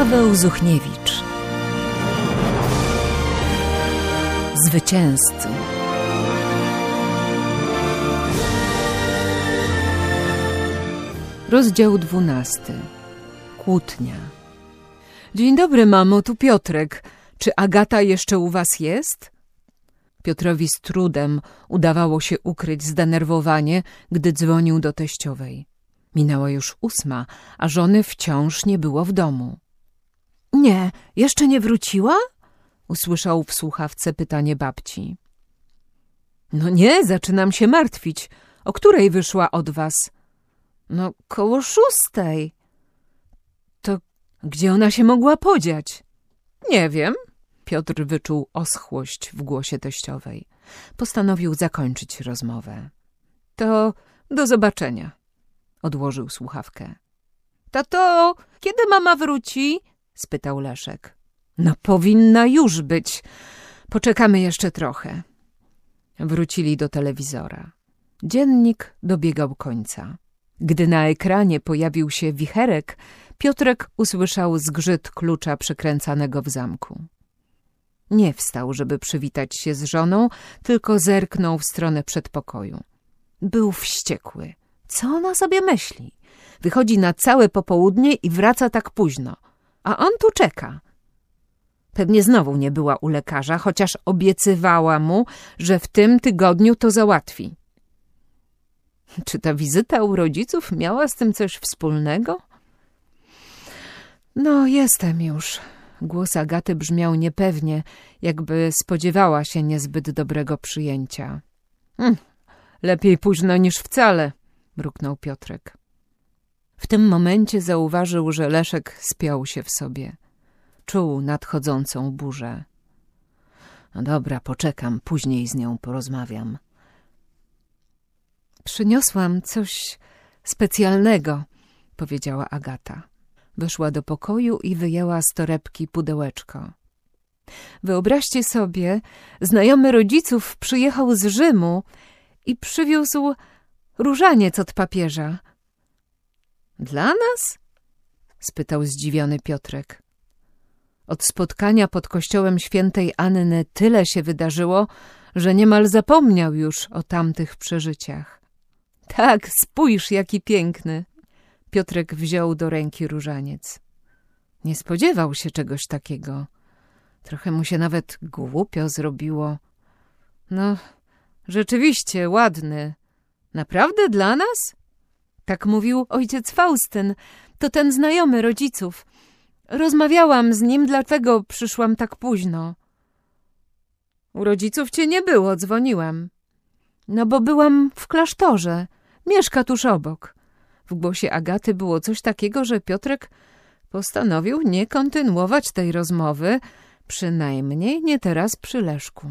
Paweł Zuchniewicz. Zwycięzcy. Rozdział 12. Kłótnia. Dzień dobry, mamo, tu Piotrek. Czy Agata jeszcze u was jest? Piotrowi z trudem udawało się ukryć zdenerwowanie, gdy dzwonił do teściowej. Minęła już 8, a żony wciąż nie było w domu. Nie, jeszcze nie wróciła? Usłyszał w słuchawce pytanie babci. No nie, zaczynam się martwić. O której wyszła od was? No, koło 6. To gdzie ona się mogła podziać? Nie wiem. Piotr wyczuł oschłość w głosie teściowej. Postanowił zakończyć rozmowę. To do zobaczenia. Odłożył słuchawkę. Tato, kiedy mama wróci? Spytał Leszek. No powinna już być. Poczekamy jeszcze trochę. Wrócili do telewizora. Dziennik dobiegał końca. Gdy na ekranie pojawił się wicherek, Piotrek usłyszał zgrzyt klucza przekręcanego w zamku. Nie wstał, żeby przywitać się z żoną, tylko zerknął w stronę przedpokoju. Był wściekły. Co ona sobie myśli? Wychodzi na całe popołudnie i wraca tak późno, a on tu czeka. Pewnie znowu nie była u lekarza, chociaż obiecywała mu, że w tym tygodniu to załatwi. Czy ta wizyta u rodziców miała z tym coś wspólnego? No, jestem już. Głos Agaty brzmiał niepewnie, jakby spodziewała się niezbyt dobrego przyjęcia. Lepiej późno niż wcale, mruknął Piotrek. W tym momencie zauważył, że Leszek spiął się w sobie. Czuł nadchodzącą burzę. No dobra, poczekam, później z nią porozmawiam. Przyniosłam coś specjalnego, powiedziała Agata. Weszła do pokoju i wyjęła z torebki pudełeczko. Wyobraźcie sobie, znajomy rodziców przyjechał z Rzymu i przywiózł różaniec od papieża. Dla nas? Spytał zdziwiony Piotrek. Od spotkania pod kościołem świętej Anny tyle się wydarzyło, że niemal zapomniał już o tamtych przeżyciach. Tak, spójrz, jaki piękny. Piotrek wziął do ręki różaniec. Nie spodziewał się czegoś takiego. Trochę mu się nawet głupio zrobiło. No, rzeczywiście ładny. Naprawdę dla nas? Tak mówił ojciec Faustyn. To ten znajomy rodziców. Rozmawiałam z nim, dlatego przyszłam tak późno. U rodziców cię nie było, dzwoniłam. No bo byłam w klasztorze. Mieszka tuż obok. W głosie Agaty było coś takiego, że Piotrek postanowił nie kontynuować tej rozmowy, przynajmniej nie teraz przy Leszku.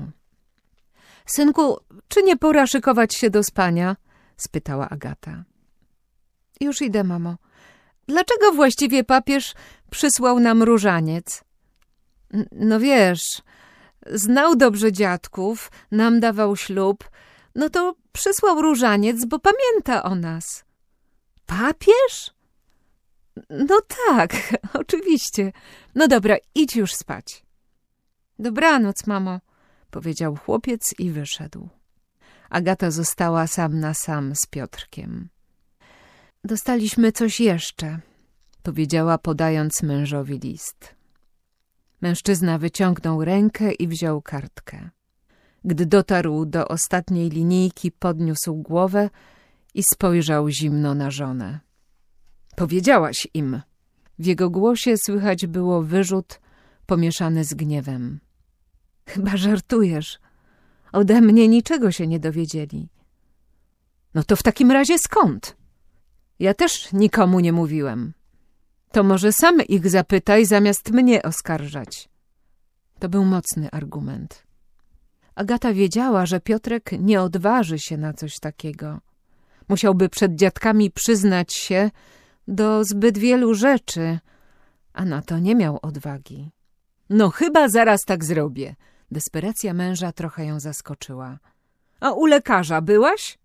Synku, czy nie pora szykować się do spania? Spytała Agata. Już idę, mamo. Dlaczego właściwie papież przysłał nam różaniec? No wiesz, znał dobrze dziadków, nam dawał ślub, no to przysłał różaniec, bo pamięta o nas. Papież? No tak, oczywiście. No dobra, idź już spać. Dobranoc, mamo, powiedział chłopiec i wyszedł. Agata została sam na sam z Piotrkiem. Dostaliśmy coś jeszcze, powiedziała, podając mężowi list. Mężczyzna wyciągnął rękę i wziął kartkę. Gdy dotarł do ostatniej linijki, podniósł głowę i spojrzał zimno na żonę. Powiedziałaś im. W jego głosie słychać było wyrzut pomieszany z gniewem. Chyba żartujesz. Ode mnie niczego się nie dowiedzieli. No to w takim razie skąd? Ja też nikomu nie mówiłem. To może sam ich zapytaj, zamiast mnie oskarżać. To był mocny argument. Agata wiedziała, że Piotrek nie odważy się na coś takiego. Musiałby przed dziadkami przyznać się do zbyt wielu rzeczy, a na to nie miał odwagi. No chyba zaraz tak zrobię. Desperacja męża trochę ją zaskoczyła. A u lekarza byłaś?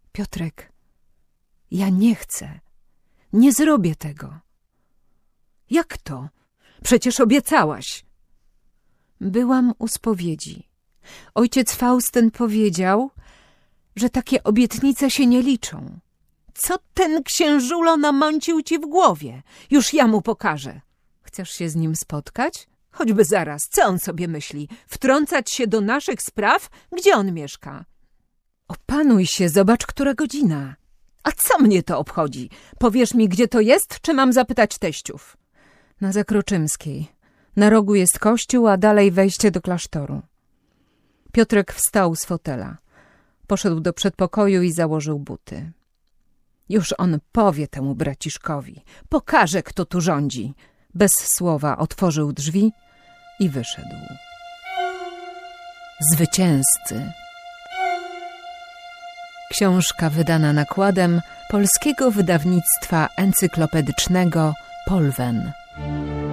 Piotrek, ja nie chcę. Nie zrobię tego. Jak to? Przecież obiecałaś. Byłam u spowiedzi. Ojciec Faustyn powiedział, że takie obietnice się nie liczą. Co ten księżulo namącił ci w głowie? Już ja mu pokażę. Chcesz się z nim spotkać? Choćby zaraz. Co on sobie myśli? Wtrącać się do naszych spraw? Gdzie on mieszka? Opanuj się, zobacz, która godzina. A co mnie to obchodzi? Powiesz mi, gdzie to jest, czy mam zapytać teściów? Na Zakroczymskiej. Na rogu jest kościół, a dalej wejście do klasztoru. Piotrek wstał z fotela. Poszedł do przedpokoju i założył buty. Już on powie temu braciszkowi. Pokaże, kto tu rządzi. Bez słowa otworzył drzwi i wyszedł. Zwycięzcy. Książka wydana nakładem Polskiego Wydawnictwa Encyklopedycznego Polwen.